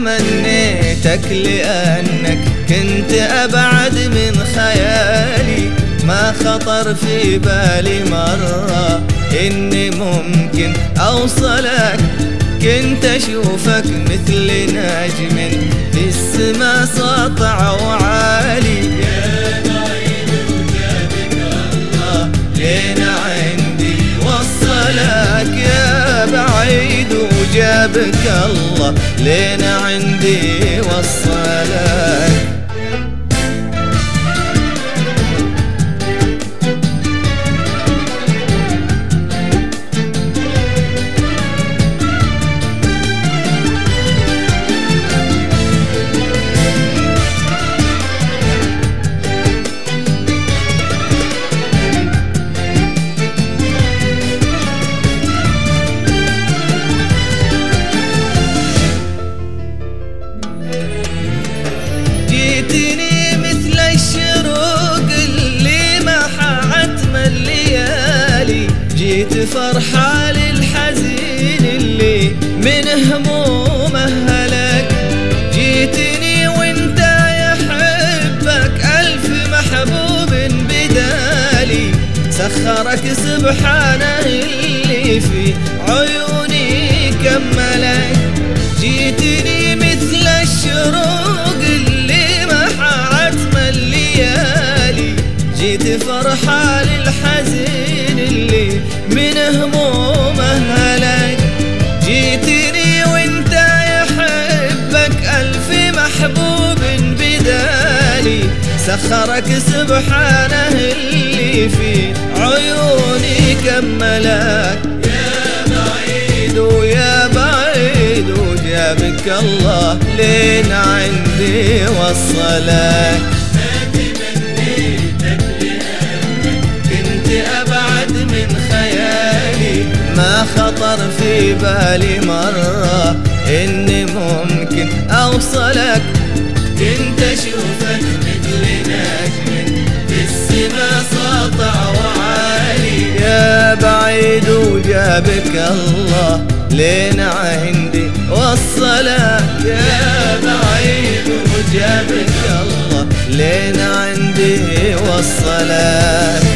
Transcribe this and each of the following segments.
تمنيتك لأنك كنت أبعد من خيالي، ما خطر في بالي مرة إني ممكن أوصلك. كنت أشوفك مثل نجم في السما ساطع وعالي، يا بعيد وجابك الله لين عندي وصلك. يا بعيد وجابك الله لين عندي وصلك. جيتني مثل الشروق اللي محت من الليالي، جيت فرحة للحزين اللي من همومه هلك. جيتني وانت يحبك ألف محبوب بدالي، سخرك سبحانه اللي في عيوني كملك. جيتني مثل الشروق اللي محت من الليالي، جيت فرحة للحزين اللي من همومه هلك. جيتني وانت يحبك ألف محبوب بدالي، سخرك سبحانه اللي في عيوني كملك. يا بعيد ويا بعيد وجابك الله لين عندي وصلك. ما تمنيتك لأنك كنت أبعد من خيالي، ما خطر في بالي مرة إني ممكن أوصلك. كنت أشوفك مثل نجم في السما ساطع وعالي، يا بعيد وجابك الله لين عندي وصلك. يا بعيد وجابك الله لين عندي وصلك.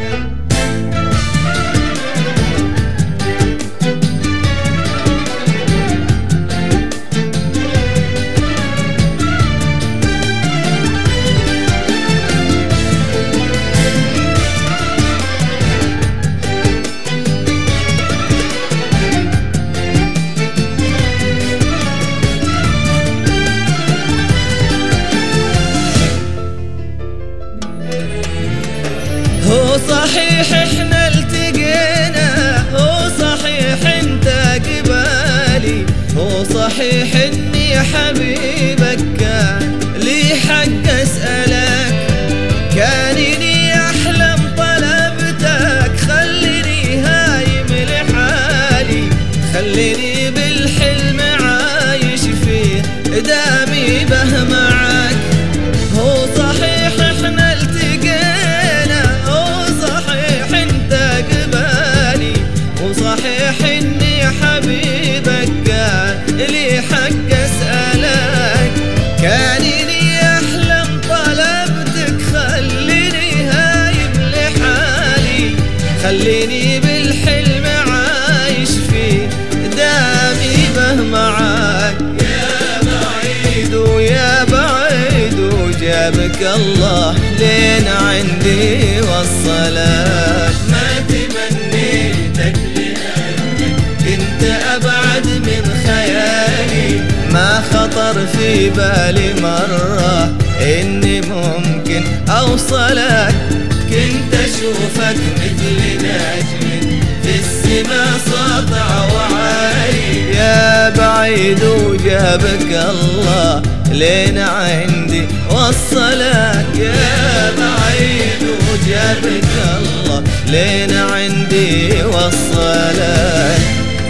هو صحيح احنا التقينا، هو صحيح انت قبالي، هو صحيح اني حبيبك كان لي حق اسألك. كانني احلم طلبتك، خليني هايم لحالي، خليني بالحلم عايش فيه دامي به معك. هو صحيح احنا صحيح اني حبيبك كان لي حق اسألك. كانني احلم طلبتك، خليني هايم لحالي، خليني بالحلم عايش فيه دامي به معاك. يا بعيد ويا بعيد وجابك الله لين عندي وصلك. ما تمنيتك كنت أبعد من خيالي، ما خطر في بالي مرة إني ممكن أوصلك. كنت أشوفك مثل نجم في السما ساطع وعالي، يا بعيد وجابك الله لين عندي وصلك. يا بعيد وجابك الله لين عندي وصلك.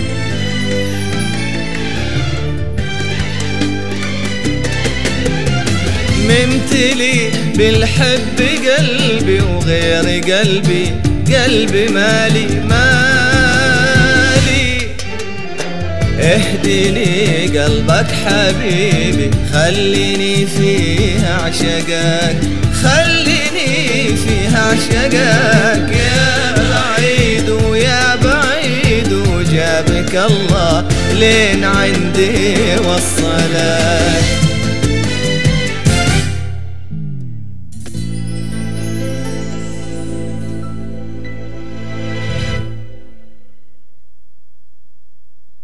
ممتلي بالحب قلبي وغير قلبي، قلبي مالي مالي. اهدني قلبك حبيبي، خليني فيها عشقك، خليني فيها عشقك. يا بعيد ويا بعيد وجابك الله لين عندي وصلك.